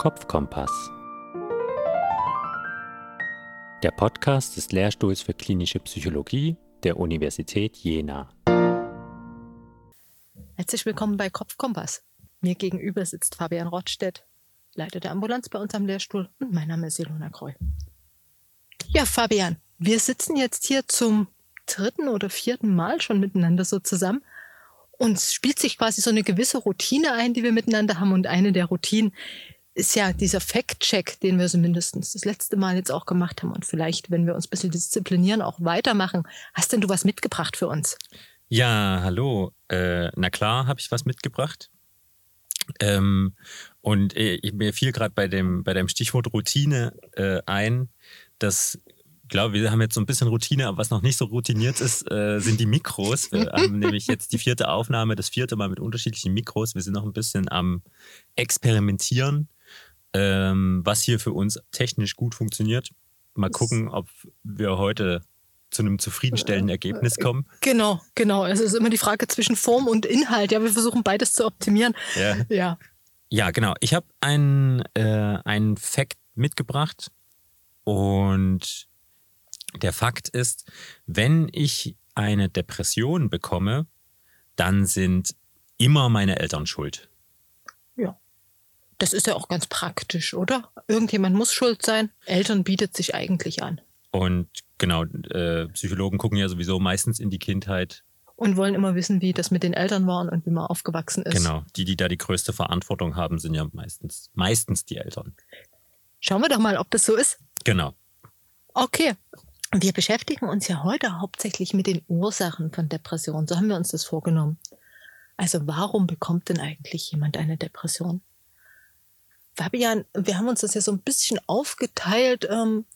Kopfkompass. Der Podcast des Lehrstuhls für klinische Psychologie der Universität Jena. Herzlich willkommen bei Kopfkompass. Mir gegenüber sitzt Fabian Rottstedt, Leiter der Ambulanz bei uns am Lehrstuhl, und mein Name ist Ilona Kreu. Ja, Fabian, wir sitzen jetzt hier zum 3. oder 4. Mal schon miteinander so zusammen. Uns spielt sich quasi so eine gewisse Routine ein, die wir miteinander haben. Und eine der Routinen ist ja dieser Fact-Check, den wir so mindestens das letzte Mal jetzt auch gemacht haben. Und vielleicht, wenn wir uns ein bisschen disziplinieren, auch weitermachen. Hast denn du was mitgebracht für uns? Ja, hallo. Na klar, habe ich was mitgebracht. Mir fiel gerade bei dem Stichwort Routine ein, dass, ich glaube, wir haben jetzt so ein bisschen Routine, aber was noch nicht so routiniert ist, sind die Mikros. Wir haben nämlich jetzt die 4. Aufnahme, das 4. Mal mit unterschiedlichen Mikros. Wir sind noch ein bisschen am Experimentieren, was hier für uns technisch gut funktioniert. Mal gucken, ob wir heute zu einem zufriedenstellenden Ergebnis kommen. Genau. Es ist immer die Frage zwischen Form und Inhalt. Ja, wir versuchen beides zu optimieren. Ja, genau. Ich habe einen Fact mitgebracht und der Fakt ist, wenn ich eine Depression bekomme, dann sind immer meine Eltern schuld. Ja, das ist ja auch ganz praktisch, oder? Irgendjemand muss schuld sein. Eltern bietet sich eigentlich an. Und genau, Psychologen gucken ja sowieso meistens in die Kindheit. Und wollen immer wissen, wie das mit den Eltern war und wie man aufgewachsen ist. Genau, die da die größte Verantwortung haben, sind ja meistens die Eltern. Schauen wir doch mal, ob das so ist. Genau. Okay. Wir beschäftigen uns ja heute hauptsächlich mit den Ursachen von Depressionen. So haben wir uns das vorgenommen. Also warum bekommt denn eigentlich jemand eine Depression? Fabian, wir haben uns das ja so ein bisschen aufgeteilt,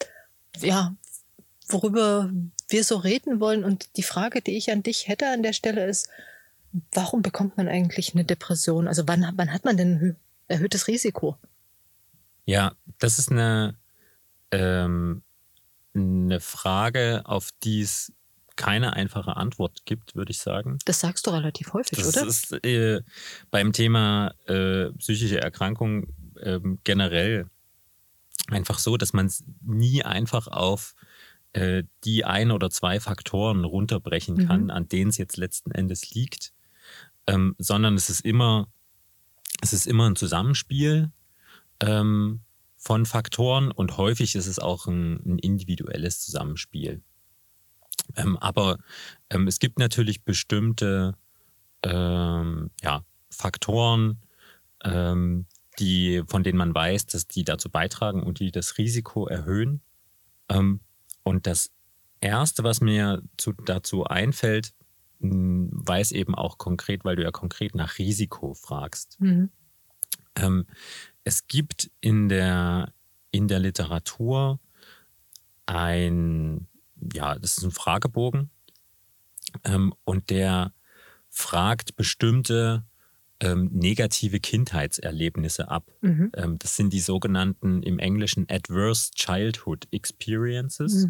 worüber wir so reden wollen. Und die Frage, die ich an dich hätte an der Stelle ist, warum bekommt man eigentlich eine Depression? Also wann hat man denn ein erhöhtes Risiko? Ja, das ist eine Frage, auf die es keine einfache Antwort gibt, würde ich sagen. Das sagst du relativ häufig, oder? Das ist beim Thema psychische Erkrankung generell einfach so, dass man es nie einfach auf die 1 oder 2 Faktoren runterbrechen kann, an denen es jetzt letzten Endes liegt, sondern es ist immer ein Zusammenspiel von Faktoren und häufig ist es auch ein individuelles Zusammenspiel. Aber es gibt natürlich bestimmte Faktoren, von denen man weiß, dass die dazu beitragen und die das Risiko erhöhen. Und das Erste, was mir dazu einfällt, weiß eben auch konkret, weil du ja konkret nach Risiko fragst. Es gibt in der Literatur das ist ein Fragebogen und der fragt bestimmte negative Kindheitserlebnisse ab. Das sind die sogenannten im Englischen Adverse Childhood Experiences.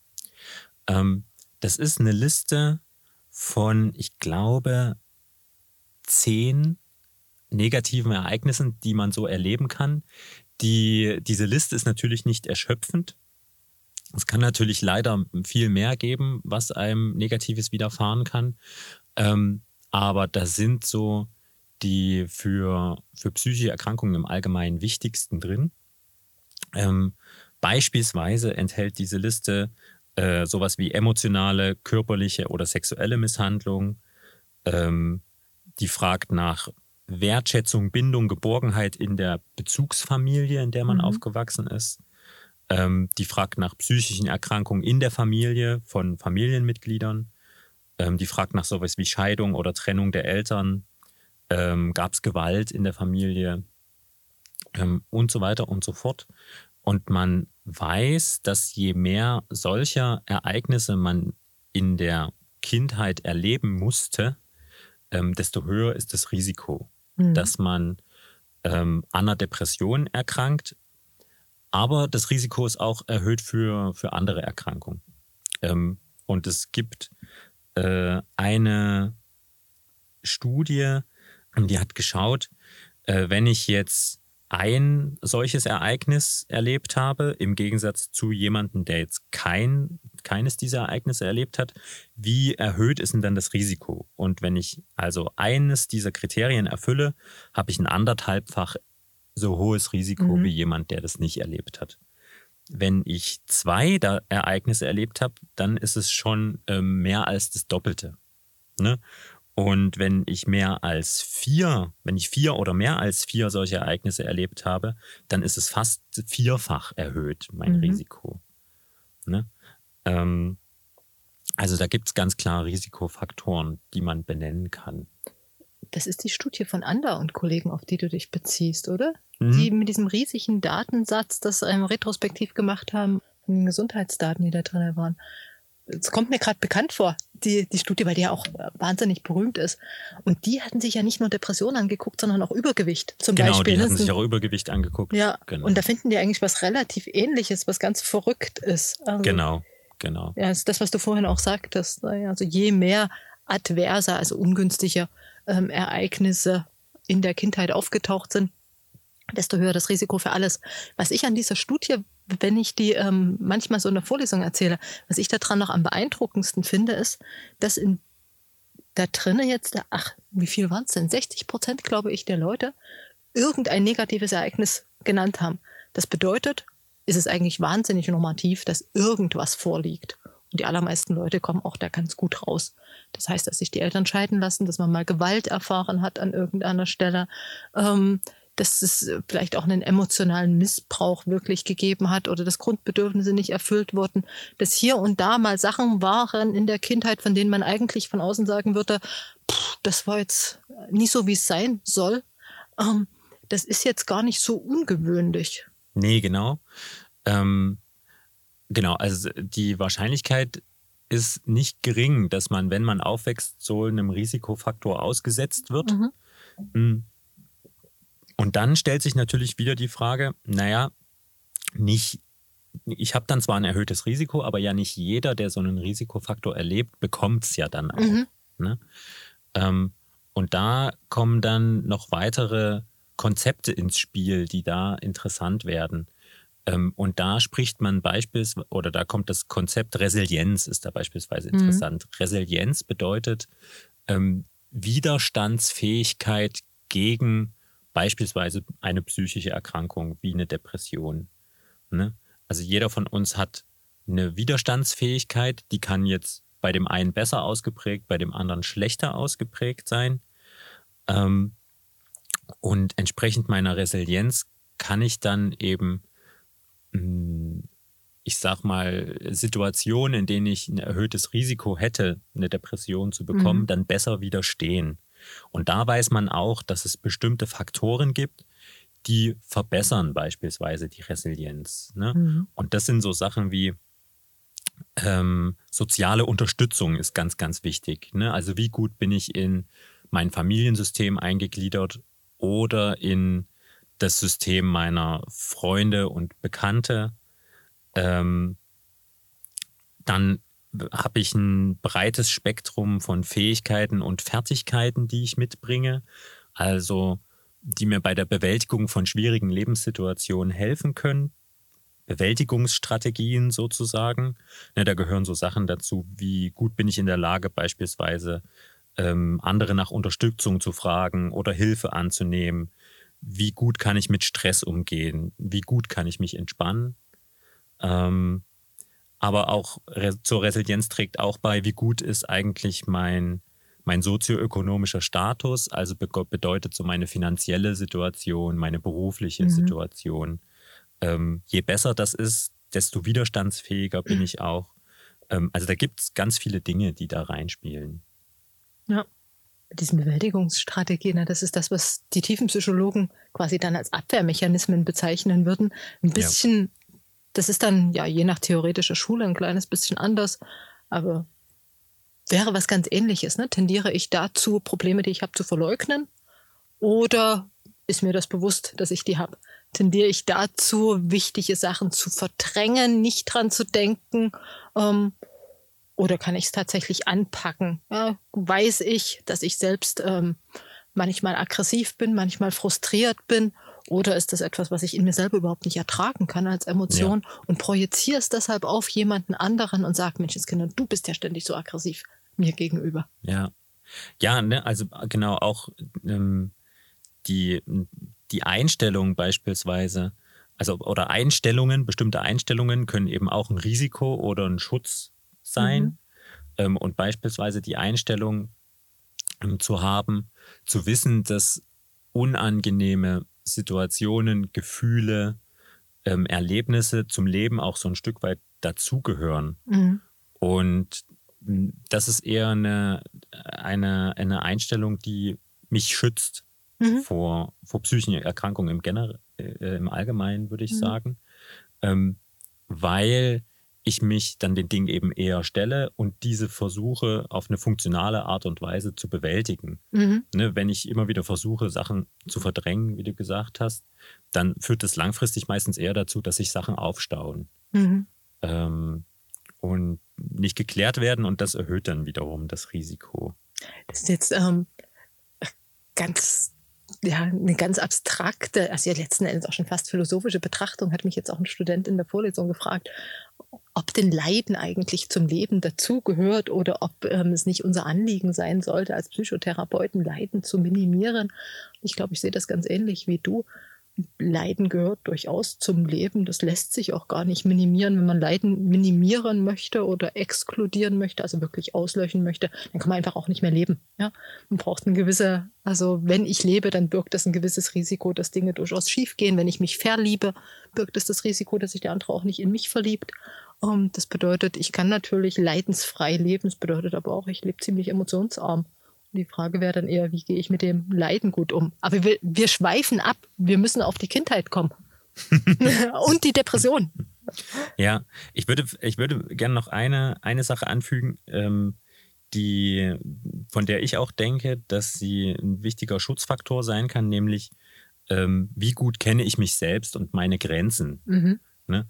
Das ist eine Liste von, ich glaube, 10 negativen Ereignissen, die man so erleben kann. Diese Liste ist natürlich nicht erschöpfend. Es kann natürlich leider viel mehr geben, was einem Negatives widerfahren kann. Aber da sind so die für psychische Erkrankungen im Allgemeinen wichtigsten drin. Beispielsweise enthält diese Liste sowas wie emotionale, körperliche oder sexuelle Misshandlung. Die fragt nach Wertschätzung, Bindung, Geborgenheit in der Bezugsfamilie, in der man aufgewachsen ist. Die fragt nach psychischen Erkrankungen in der Familie von Familienmitgliedern. Die fragt nach sowas wie Scheidung oder Trennung der Eltern. Gab es Gewalt in der Familie? Und so weiter und so fort. Und man weiß, dass je mehr solcher Ereignisse man in der Kindheit erleben musste, desto höher ist das Risiko, dass man an einer Depression erkrankt. Aber das Risiko ist auch erhöht für andere Erkrankungen. Und es gibt eine Studie, die hat geschaut, wenn ich jetzt ein solches Ereignis erlebt habe, im Gegensatz zu jemandem, der jetzt keines dieser Ereignisse erlebt hat, wie erhöht ist denn dann das Risiko? Und wenn ich also eines dieser Kriterien erfülle, habe ich ein 1,5-fach so hohes Risiko wie jemand, der das nicht erlebt hat. Wenn ich 2 Ereignisse erlebt habe, dann ist es schon mehr als das Doppelte. Ne? Und wenn ich 4 oder mehr als 4 solche Ereignisse erlebt habe, dann ist es fast 4-fach erhöht, mein Risiko. Ne? Also da gibt es ganz klare Risikofaktoren, die man benennen kann. Das ist die Studie von Ander und Kollegen, auf die du dich beziehst, oder? Die mit diesem riesigen Datensatz das retrospektiv gemacht haben, von den Gesundheitsdaten, die da drin waren. Es kommt mir gerade bekannt vor, die Studie, weil die ja auch wahnsinnig berühmt ist. Und die hatten sich ja nicht nur Depressionen angeguckt, sondern auch Übergewicht zum Beispiel. Genau, die hatten sich auch Übergewicht angeguckt. Ja, genau. Und da finden die eigentlich was relativ Ähnliches, was ganz verrückt ist. Also, Genau. Ja, ist das, was du vorhin auch sagtest. Also je mehr adverse, also ungünstige Ereignisse in der Kindheit aufgetaucht sind, desto höher das Risiko für alles. Was ich an dieser Studie, wenn ich die manchmal so in der Vorlesung erzähle, was ich daran noch am beeindruckendsten finde, ist, dass da drinnen jetzt, wie viel waren es denn? 60%, glaube ich, der Leute irgendein negatives Ereignis genannt haben. Das bedeutet, ist es eigentlich wahnsinnig normativ, dass irgendwas vorliegt. Und die allermeisten Leute kommen auch da ganz gut raus. Das heißt, dass sich die Eltern scheiden lassen, dass man mal Gewalt erfahren hat an irgendeiner Stelle, dass es vielleicht auch einen emotionalen Missbrauch wirklich gegeben hat oder dass Grundbedürfnisse nicht erfüllt wurden, dass hier und da mal Sachen waren in der Kindheit, von denen man eigentlich von außen sagen würde, das war jetzt nicht so, wie es sein soll. Das ist jetzt gar nicht so ungewöhnlich. Nee, genau. Genau, also die Wahrscheinlichkeit ist nicht gering, dass man, wenn man aufwächst, so einem Risikofaktor ausgesetzt wird. Und dann stellt sich natürlich wieder die Frage, ich habe dann zwar ein erhöhtes Risiko, aber ja nicht jeder, der so einen Risikofaktor erlebt, bekommt es ja dann auch. Ne? Und da kommen dann noch weitere Konzepte ins Spiel, die da interessant werden. Und da spricht man da kommt das Konzept Resilienz, ist da beispielsweise interessant. Resilienz bedeutet Widerstandsfähigkeit gegen beispielsweise eine psychische Erkrankung wie eine Depression. Ne? Also jeder von uns hat eine Widerstandsfähigkeit, die kann jetzt bei dem einen besser ausgeprägt, bei dem anderen schlechter ausgeprägt sein. Und entsprechend meiner Resilienz kann ich dann eben, ich sag mal, Situationen, in denen ich ein erhöhtes Risiko hätte, eine Depression zu bekommen, dann besser widerstehen. Und da weiß man auch, dass es bestimmte Faktoren gibt, die verbessern beispielsweise die Resilienz. Ne? Und das sind so Sachen wie soziale Unterstützung ist ganz, ganz wichtig. Ne? Also wie gut bin ich in mein Familiensystem eingegliedert oder in das System meiner Freunde und Bekannte. Dann habe ich ein breites Spektrum von Fähigkeiten und Fertigkeiten, die ich mitbringe, also die mir bei der Bewältigung von schwierigen Lebenssituationen helfen können. Bewältigungsstrategien sozusagen. Ne, da gehören so Sachen dazu, wie gut bin ich in der Lage, beispielsweise andere nach Unterstützung zu fragen oder Hilfe anzunehmen. Wie gut kann ich mit Stress umgehen? Wie gut kann ich mich entspannen? Aber auch zur Resilienz trägt auch bei, wie gut ist eigentlich mein sozioökonomischer Status, also bedeutet so meine finanzielle Situation, meine berufliche Situation. Je besser das ist, desto widerstandsfähiger bin ich auch. Also da gibt es ganz viele Dinge, die da reinspielen. Ja, mit diesen Bewältigungsstrategien, das ist das, was die Tiefenpsychologen quasi dann als Abwehrmechanismen bezeichnen würden. Ein bisschen, das ist dann ja je nach theoretischer Schule ein kleines bisschen anders, aber wäre was ganz Ähnliches. Ne? Tendiere ich dazu, Probleme, die ich habe, zu verleugnen? Oder ist mir das bewusst, dass ich die habe? Tendiere ich dazu, wichtige Sachen zu verdrängen, nicht dran zu denken? Oder kann ich es tatsächlich anpacken? Ja, weiß ich, dass ich selbst manchmal aggressiv bin, manchmal frustriert bin? Oder ist das etwas, was ich in mir selber überhaupt nicht ertragen kann als Emotion und projiziere es deshalb auf jemanden anderen und sage, Menschenskinder, du bist ja ständig so aggressiv mir gegenüber. Ja. Ja, ne, also genau auch die Einstellung beispielsweise, also oder bestimmte Einstellungen können eben auch ein Risiko oder ein Schutz sein. Und beispielsweise die Einstellung zu haben, zu wissen, dass unangenehme Situationen, Gefühle, Erlebnisse zum Leben auch so ein Stück weit dazugehören. Und das ist eher eine Einstellung, die mich schützt vor psychischen Erkrankungen im Allgemeinen, würde ich sagen. Weil ich mich dann den Dingen eben eher stelle und diese versuche, auf eine funktionale Art und Weise zu bewältigen. Ne, wenn ich immer wieder versuche, Sachen zu verdrängen, wie du gesagt hast, dann führt das langfristig meistens eher dazu, dass sich Sachen aufstauen und nicht geklärt werden, und das erhöht dann wiederum das Risiko. Das ist jetzt eine ganz abstrakte, also ja letzten Endes auch schon fast philosophische Betrachtung, hat mich jetzt auch ein Student in der Vorlesung gefragt, ob denn Leiden eigentlich zum Leben dazugehört oder ob es nicht unser Anliegen sein sollte, als Psychotherapeuten Leiden zu minimieren. Ich glaube, ich sehe das ganz ähnlich wie du. Leiden gehört durchaus zum Leben. Das lässt sich auch gar nicht minimieren. Wenn man Leiden minimieren möchte oder exkludieren möchte, also wirklich auslöschen möchte, dann kann man einfach auch nicht mehr leben. Ja? Man braucht also wenn ich lebe, dann birgt das ein gewisses Risiko, dass Dinge durchaus schief gehen. Wenn ich mich verliebe, birgt es das Risiko, dass sich der andere auch nicht in mich verliebt. Das bedeutet, ich kann natürlich leidensfrei leben. Das bedeutet aber auch, ich lebe ziemlich emotionsarm. Die Frage wäre dann eher, wie gehe ich mit dem Leiden gut um? Aber wir schweifen ab. Wir müssen auf die Kindheit kommen. Und die Depression. Ja, ich würde gerne noch eine Sache anfügen, von der ich auch denke, dass sie ein wichtiger Schutzfaktor sein kann, nämlich wie gut kenne ich mich selbst und meine Grenzen. Ne?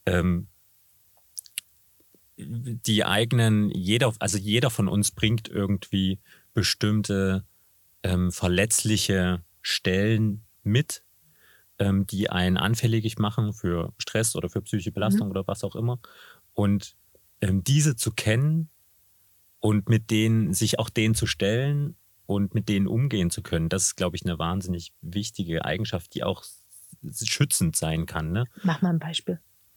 Jeder von uns bringt irgendwie bestimmte verletzliche Stellen mit, die einen anfällig machen für Stress oder für psychische Belastung oder was auch immer. Und diese zu kennen und sich auch denen zu stellen und mit denen umgehen zu können, das ist, glaube ich, eine wahnsinnig wichtige Eigenschaft, die auch schützend sein kann. Ne? Mach mal ein Beispiel.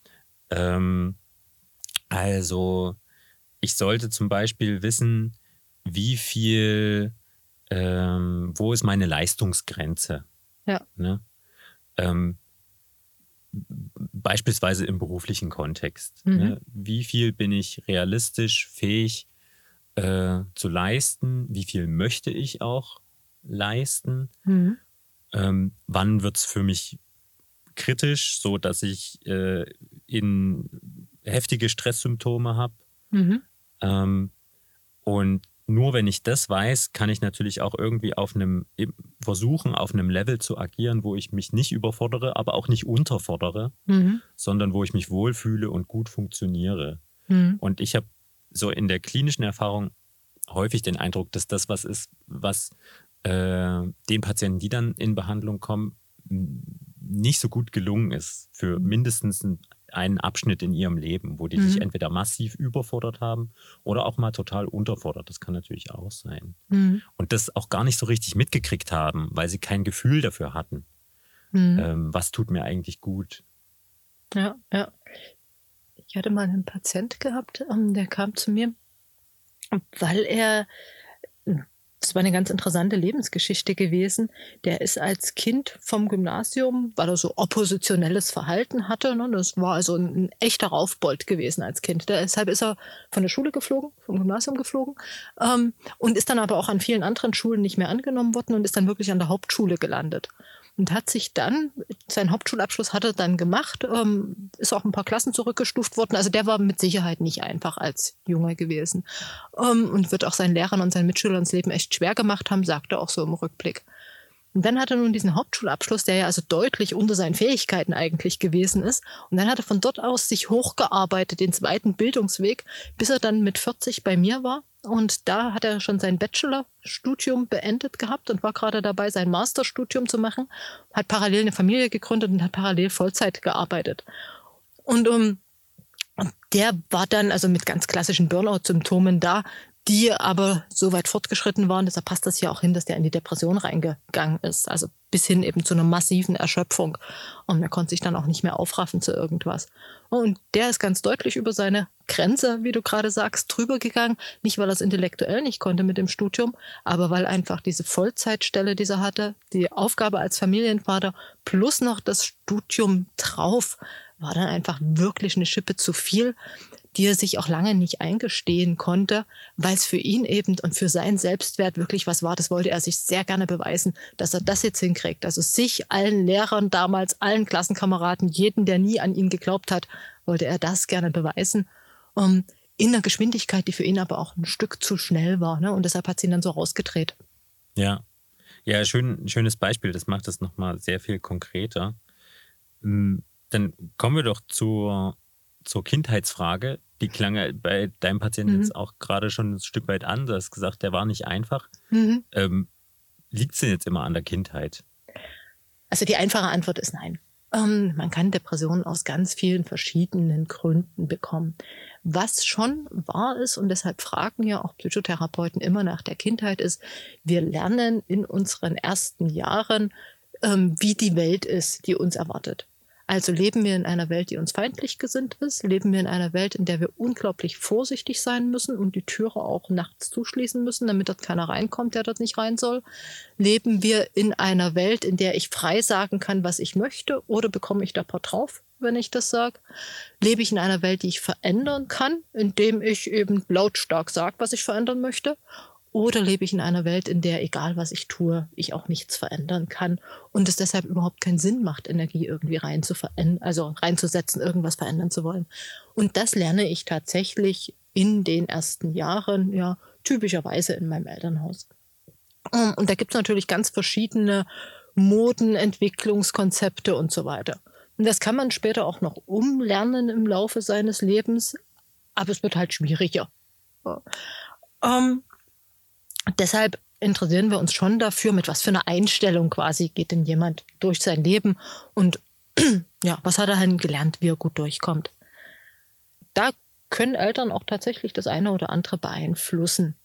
Also, ich sollte zum Beispiel wissen, wie viel, wo ist meine Leistungsgrenze? Ja. Ne? Beispielsweise im beruflichen Kontext. Ne? Wie viel bin ich realistisch fähig zu leisten? Wie viel möchte ich auch leisten? Wann wird es für mich kritisch, so dass ich heftige Stresssymptome habe? Und nur wenn ich das weiß, kann ich natürlich auch irgendwie versuchen, auf einem Level zu agieren, wo ich mich nicht überfordere, aber auch nicht unterfordere, sondern wo ich mich wohlfühle und gut funktioniere. Und ich habe so in der klinischen Erfahrung häufig den Eindruck, dass das was ist, was den Patienten, die dann in Behandlung kommen, nicht so gut gelungen ist für mindestens einen Abschnitt in ihrem Leben, wo die sich entweder massiv überfordert haben oder auch mal total unterfordert. Das kann natürlich auch sein. Und das auch gar nicht so richtig mitgekriegt haben, weil sie kein Gefühl dafür hatten. Was tut mir eigentlich gut? Ja. Ich hatte mal einen Patient gehabt, der kam zu mir, weil das war eine ganz interessante Lebensgeschichte gewesen. Der ist als Kind vom Gymnasium, weil er so oppositionelles Verhalten hatte, ne, das war also ein echter Raufbold gewesen als Kind. Deshalb ist er von der Schule geflogen, vom Gymnasium geflogen und ist dann aber auch an vielen anderen Schulen nicht mehr angenommen worden und ist dann wirklich an der Hauptschule gelandet. Und hat sich dann, seinen Hauptschulabschluss hat er dann gemacht, ist auch ein paar Klassen zurückgestuft worden. Also der war mit Sicherheit nicht einfach als Junge gewesen. Und wird auch seinen Lehrern und seinen Mitschülern das Leben echt schwer gemacht haben, sagt er auch so im Rückblick. Und dann hat er nun diesen Hauptschulabschluss, der ja also deutlich unter seinen Fähigkeiten eigentlich gewesen ist. Und dann hat er von dort aus sich hochgearbeitet, den zweiten Bildungsweg, bis er dann mit 40 bei mir war. Und da hat er schon sein Bachelorstudium beendet gehabt und war gerade dabei, sein Masterstudium zu machen, hat parallel eine Familie gegründet und hat parallel Vollzeit gearbeitet. Und der war dann also mit ganz klassischen Burnout-Symptomen da, die aber so weit fortgeschritten waren, deshalb passt das hier auch hin, dass der in die Depression reingegangen ist. Also bis hin eben zu einer massiven Erschöpfung. Und er konnte sich dann auch nicht mehr aufraffen zu irgendwas. Und der ist ganz deutlich über seine Grenze, wie du gerade sagst, drüber gegangen. Nicht, weil er es intellektuell nicht konnte mit dem Studium, aber weil einfach diese Vollzeitstelle, die er hatte, die Aufgabe als Familienvater plus noch das Studium drauf, war dann einfach wirklich eine Schippe zu viel, die er sich auch lange nicht eingestehen konnte, weil es für ihn eben und für seinen Selbstwert wirklich was war. Das wollte er sich sehr gerne beweisen, dass er das jetzt hinkriegt. Also sich, allen Lehrern damals, allen Klassenkameraden, jeden, der nie an ihn geglaubt hat, wollte er das gerne beweisen. In einer Geschwindigkeit, die für ihn aber auch ein Stück zu schnell war. Ne? Und deshalb hat sie ihn dann so rausgedreht. Ja, schönes Beispiel. Das macht es nochmal sehr viel konkreter. Dann kommen wir doch zur Kindheitsfrage. Die klang ja bei deinem Patienten jetzt auch gerade schon ein Stück weit an. Du hast gesagt, der war nicht einfach. Liegt es denn jetzt immer an der Kindheit? Also die einfache Antwort ist nein. Man kann Depressionen aus ganz vielen verschiedenen Gründen bekommen. Was schon wahr ist, und deshalb fragen ja auch Psychotherapeuten immer nach der Kindheit, ist, wir lernen in unseren ersten Jahren, wie die Welt ist, die uns erwartet. Also leben wir in einer Welt, die uns feindlich gesinnt ist? Leben wir in einer Welt, in der wir unglaublich vorsichtig sein müssen und die Türe auch nachts zuschließen müssen, damit dort keiner reinkommt, der dort nicht rein soll? Leben wir in einer Welt, in der ich frei sagen kann, was ich möchte, oder bekomme ich da Port drauf, wenn ich das sage? Lebe ich in einer Welt, die ich verändern kann, indem ich eben lautstark sage, was ich verändern möchte? Oder lebe ich in einer Welt, in der, egal was ich tue, ich auch nichts verändern kann und es deshalb überhaupt keinen Sinn macht, Energie irgendwie reinzusetzen, irgendwas verändern zu wollen? Und das lerne ich tatsächlich in den ersten Jahren, ja, typischerweise in meinem Elternhaus. Und da gibt es natürlich ganz verschiedene Moden, Entwicklungskonzepte und so weiter. Und das kann man später auch noch umlernen im Laufe seines Lebens, aber es wird halt schwieriger. Deshalb interessieren wir uns schon dafür, mit was für einer Einstellung quasi geht denn jemand durch sein Leben und ja, was hat er denn gelernt, wie er gut durchkommt. Da können Eltern auch tatsächlich das eine oder andere beeinflussen.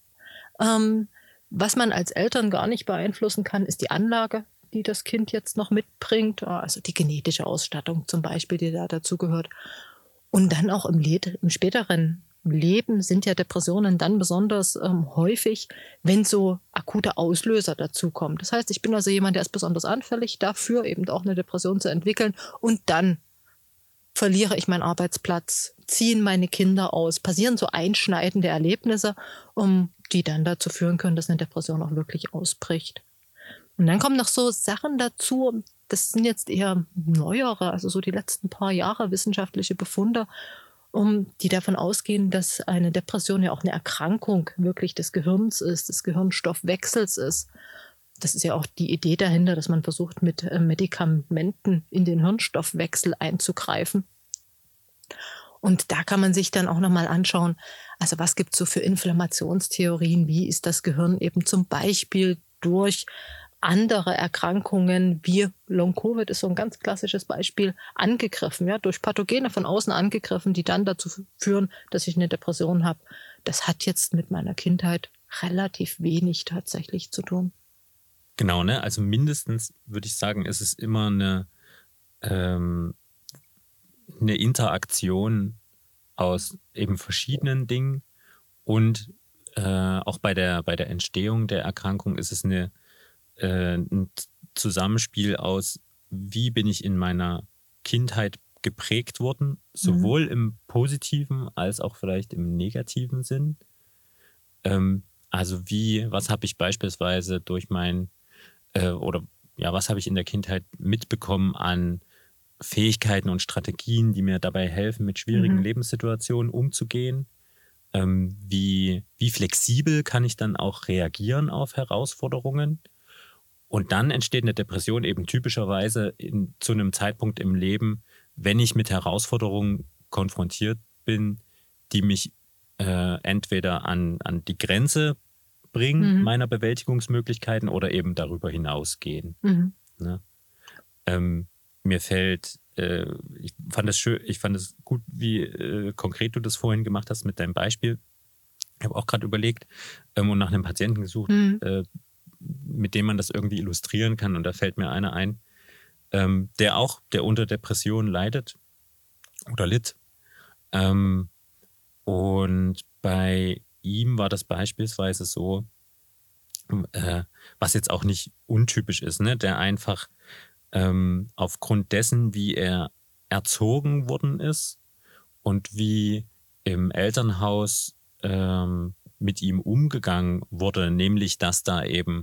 Was man als Eltern gar nicht beeinflussen kann, ist die Anlage, die das Kind jetzt noch mitbringt, also die genetische Ausstattung zum Beispiel, die da dazugehört. Und dann auch im späteren Leben sind ja Depressionen dann besonders häufig, wenn so akute Auslöser dazukommen. Das heißt, ich bin also jemand, der ist besonders anfällig dafür, eben auch eine Depression zu entwickeln. Und dann verliere ich meinen Arbeitsplatz, ziehen meine Kinder aus, passieren so einschneidende Erlebnisse, die dann dazu führen können, dass eine Depression auch wirklich ausbricht. Und dann kommen noch so Sachen dazu, das sind jetzt eher neuere, also so die letzten paar Jahre wissenschaftliche Befunde, die davon ausgehen, dass eine Depression ja auch eine Erkrankung wirklich des Gehirns ist, des Gehirnstoffwechsels ist. Das ist ja auch die Idee dahinter, dass man versucht, mit Medikamenten in den Hirnstoffwechsel einzugreifen. Und da kann man sich dann auch nochmal anschauen, also was gibt es so für Inflammationstheorien, wie ist das Gehirn eben zum Beispiel durch andere Erkrankungen wie Long-Covid ist so ein ganz klassisches Beispiel, angegriffen, ja, durch Pathogene von außen angegriffen, die dann dazu führen, dass ich eine Depression habe. Das hat jetzt mit meiner Kindheit relativ wenig tatsächlich zu tun. Genau, ne? Also mindestens würde ich sagen, ist es immer eine Interaktion aus eben verschiedenen Dingen und auch bei der Entstehung der Erkrankung ist es ein Zusammenspiel aus, wie bin ich in meiner Kindheit geprägt worden, sowohl im positiven als auch vielleicht im negativen Sinn. Also was habe ich beispielsweise durch was habe ich in der Kindheit mitbekommen an Fähigkeiten und Strategien, die mir dabei helfen, mit schwierigen Lebenssituationen umzugehen. Wie flexibel kann ich dann auch reagieren auf Herausforderungen? Und dann entsteht eine Depression eben typischerweise zu einem Zeitpunkt im Leben, wenn ich mit Herausforderungen konfrontiert bin, die mich entweder an die Grenze bringen meiner Bewältigungsmöglichkeiten oder eben darüber hinausgehen. Ne? Mir fällt, ich fand es gut, wie konkret du das vorhin gemacht hast mit deinem Beispiel. Ich habe auch gerade überlegt und nach einem Patienten gesucht, mit dem man das irgendwie illustrieren kann. Und da fällt mir einer ein, der unter Depression leidet oder litt. Und bei ihm war das beispielsweise so, was jetzt auch nicht untypisch ist, ne? Der einfach aufgrund dessen, wie er erzogen worden ist und wie im Elternhaus mit ihm umgegangen wurde, nämlich dass da eben,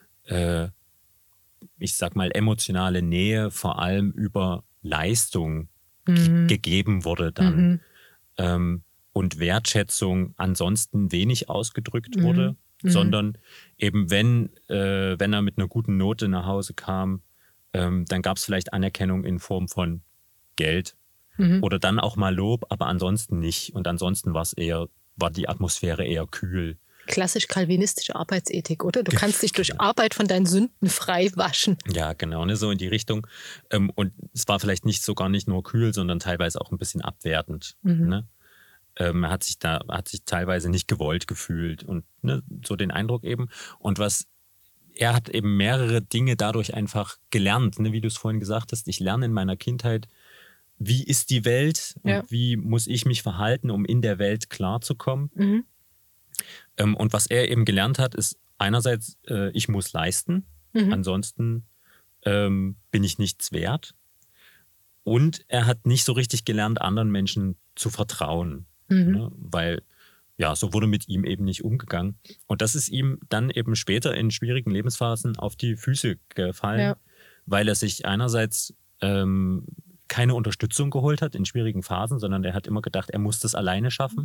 ich sag mal, emotionale Nähe vor allem über Leistung gegeben wurde dann. Und Wertschätzung ansonsten wenig ausgedrückt wurde, sondern eben wenn er mit einer guten Note nach Hause kam, dann gab es vielleicht Anerkennung in Form von Geld oder dann auch mal Lob, aber ansonsten nicht. Und ansonsten war die Atmosphäre eher kühl. Klassisch kalvinistische Arbeitsethik, oder? Du kannst dich durch Arbeit von deinen Sünden frei waschen. Ja, genau, ne, so in die Richtung. Und es war vielleicht gar nicht nur kühl, sondern teilweise auch ein bisschen abwertend. Ne? Er hat sich teilweise nicht gewollt gefühlt und ne, so den Eindruck eben. Und er hat eben mehrere Dinge dadurch einfach gelernt, ne, wie du es vorhin gesagt hast. Ich lerne in meiner Kindheit, wie ist die Welt und wie muss ich mich verhalten, um in der Welt klarzukommen. Und was er eben gelernt hat, ist einerseits, ich muss leisten, ansonsten bin ich nichts wert. Und er hat nicht so richtig gelernt, anderen Menschen zu vertrauen. Ne? Weil, ja, so wurde mit ihm eben nicht umgegangen. Und das ist ihm dann eben später in schwierigen Lebensphasen auf die Füße gefallen, weil er sich einerseits keine Unterstützung geholt hat in schwierigen Phasen, sondern er hat immer gedacht, er muss das alleine schaffen.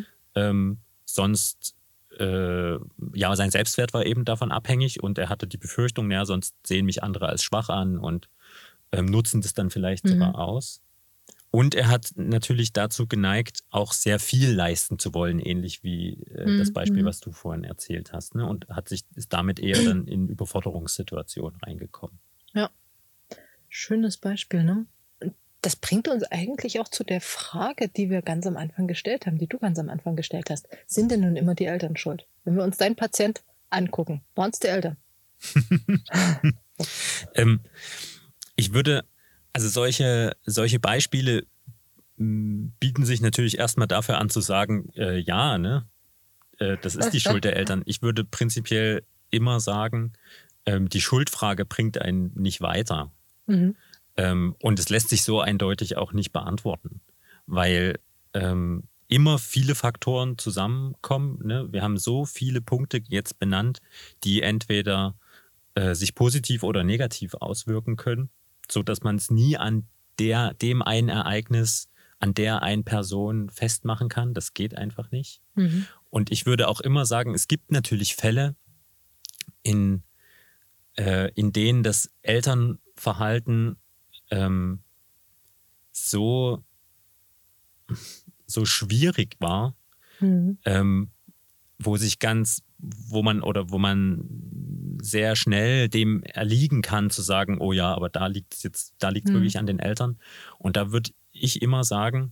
Sonst, sein Selbstwert war eben davon abhängig und er hatte die Befürchtung, sonst sehen mich andere als schwach an und nutzen das dann vielleicht sogar aus. Und er hat natürlich dazu geneigt, auch sehr viel leisten zu wollen, ähnlich wie das Beispiel, was du vorhin erzählt hast. Ne? Und ist damit eher dann in Überforderungssituationen reingekommen. Ja, schönes Beispiel, ne? Das bringt uns eigentlich auch zu der Frage, die wir ganz am Anfang gestellt haben, die du ganz am Anfang gestellt hast. Sind denn nun immer die Eltern schuld? Wenn wir uns deinen Patient angucken, waren es die Eltern? Ich würde, also solche Beispiele bieten sich natürlich erstmal dafür an zu sagen, das ist die Schuld der Eltern. Ich würde prinzipiell immer sagen, die Schuldfrage bringt einen nicht weiter. Und es lässt sich so eindeutig auch nicht beantworten, weil immer viele Faktoren zusammenkommen. Ne? Wir haben so viele Punkte jetzt benannt, die entweder sich positiv oder negativ auswirken können, sodass man es nie an dem einen Ereignis, an der einen Person festmachen kann. Das geht einfach nicht. Und ich würde auch immer sagen, es gibt natürlich Fälle, in denen das Elternverhalten so schwierig war, wo man sehr schnell dem erliegen kann, zu sagen, oh ja, aber da liegt es wirklich an den Eltern. Und da würde ich immer sagen,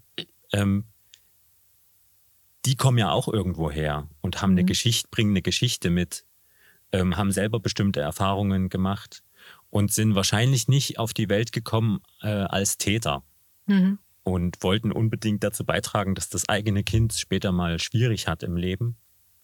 die kommen ja auch irgendwo her und haben bringen eine Geschichte mit, haben selber bestimmte Erfahrungen gemacht und sind wahrscheinlich nicht auf die Welt gekommen als Täter und wollten unbedingt dazu beitragen, dass das eigene Kind später mal schwierig hat im Leben.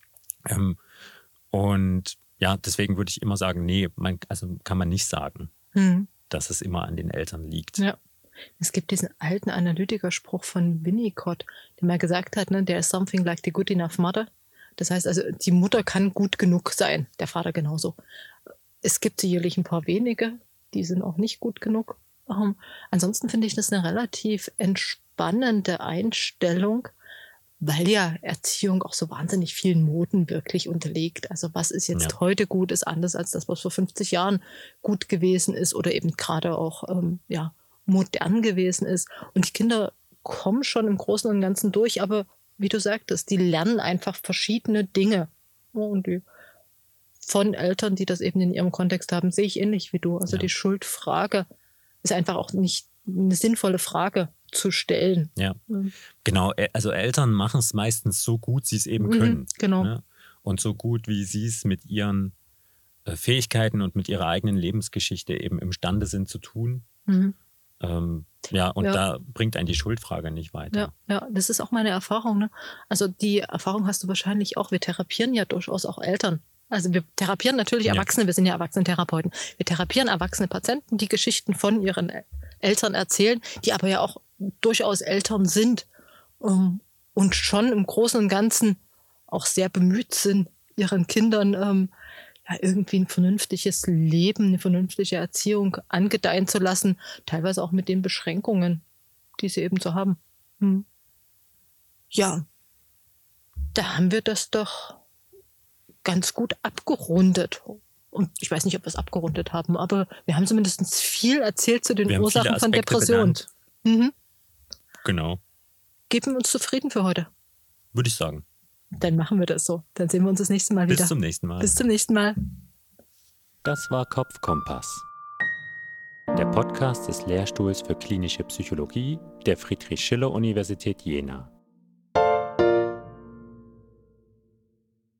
Und ja, deswegen würde ich immer sagen, nee, kann man nicht sagen, dass es immer an den Eltern liegt. Ja. Es gibt diesen alten Analytikerspruch von Winnicott, der mal gesagt hat, ne, there is something like the good enough mother. Das heißt also, die Mutter kann gut genug sein, der Vater genauso. Es gibt sicherlich ein paar wenige, die sind auch nicht gut genug. Ansonsten finde ich das eine relativ entspannende Einstellung, weil ja Erziehung auch so wahnsinnig vielen Moden wirklich unterliegt. Also was ist jetzt heute gut, ist anders als das, was vor 50 Jahren gut gewesen ist oder eben gerade auch modern gewesen ist. Und die Kinder kommen schon im Großen und Ganzen durch, aber wie du sagtest, die lernen einfach verschiedene Dinge. Und die von Eltern, die das eben in ihrem Kontext haben, sehe ich ähnlich wie du. Also die Schuldfrage ist einfach auch nicht eine sinnvolle Frage zu stellen. Ja, genau. Also Eltern machen es meistens so gut, sie es eben können. Genau. Ne? Und so gut, wie sie es mit ihren Fähigkeiten und mit ihrer eigenen Lebensgeschichte eben imstande sind zu tun. Da bringt einen die Schuldfrage nicht weiter. Ja, das ist auch meine Erfahrung. Ne? Also die Erfahrung hast du wahrscheinlich auch. Wir therapieren ja durchaus auch Eltern. Also wir therapieren natürlich Erwachsene, wir sind ja Erwachsenentherapeuten. Wir therapieren erwachsene Patienten, die Geschichten von ihren Eltern erzählen, die aber ja auch durchaus Eltern sind und schon im Großen und Ganzen auch sehr bemüht sind, ihren Kindern irgendwie ein vernünftiges Leben, eine vernünftige Erziehung angedeihen zu lassen, teilweise auch mit den Beschränkungen, die sie eben so haben. Ja, da haben wir das doch ganz gut abgerundet. Und ich weiß nicht, ob wir es abgerundet haben, aber wir haben zumindest viel erzählt zu den Ursachen von Depressionen. Genau. Geben wir uns zufrieden für heute. Würde ich sagen. Dann machen wir das so. Dann sehen wir uns das nächste Mal wieder. Bis zum nächsten Mal. Bis zum nächsten Mal. Das war Kopfkompass. Der Podcast des Lehrstuhls für klinische Psychologie der Friedrich-Schiller-Universität Jena.